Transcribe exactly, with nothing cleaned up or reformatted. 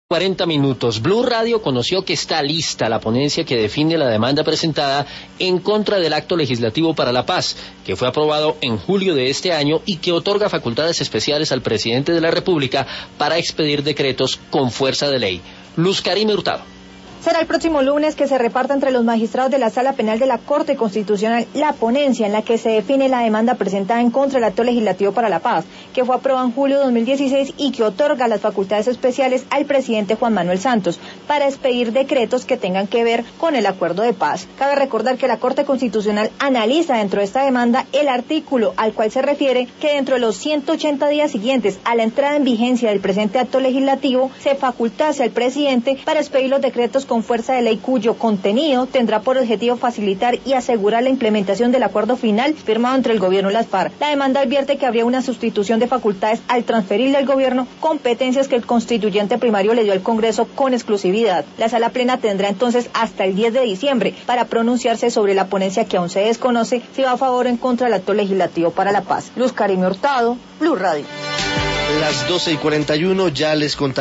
cuarenta minutos. Blue Radio conoció que está lista la ponencia que define la demanda presentada en contra del Acto Legislativo para la Paz, que fue aprobado en julio de este año y que otorga facultades especiales al presidente de la República para expedir decretos con fuerza de ley. Luz Karime Hurtado. Será el próximo lunes que se reparta entre los magistrados de la Sala Penal de la Corte Constitucional la ponencia en la que se define la demanda presentada en contra del Acto Legislativo para la Paz, que fue aprobado en julio de dos mil dieciséis y que otorga las facultades especiales al presidente Juan Manuel Santos para expedir decretos que tengan que ver con el acuerdo de paz. Cabe recordar que la Corte Constitucional analiza dentro de esta demanda el artículo al cual se refiere que dentro de los ciento ochenta días siguientes a la entrada en vigencia del presente acto legislativo se facultase al presidente para expedir los decretos con fuerza de ley cuyo contenido tendrá por objetivo facilitar y asegurar la implementación del acuerdo final firmado entre el gobierno y las FARC. La demanda advierte que habría una sustitución de facultades al transferirle al gobierno competencias que el constituyente primario le dio al Congreso con exclusividad. La Sala Plena tendrá entonces hasta el diez de diciembre para pronunciarse sobre la ponencia que aún se desconoce si va a favor o en contra del acto legislativo para la paz. Luz Karime Hurtado, Blue Radio. Las doce y cuarenta y uno, ya les contaré.